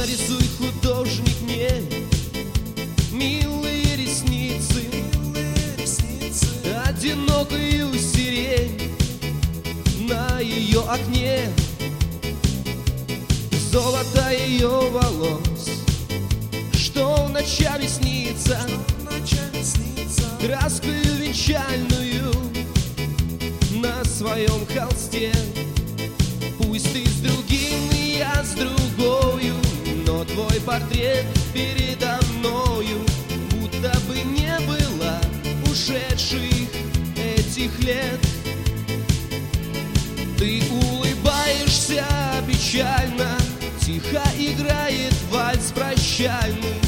Нарисуй, художник, мне милые ресницы, одинокую сирень на ее окне, золото ее волос, что вначале снится, краскою венчальную на своем холсте. Пусть ты с другим, и я с другою, но твой портрет передо мною, будто бы не было ушедших этих лет. Ты улыбаешься печально, тихо играет вальс прощальный,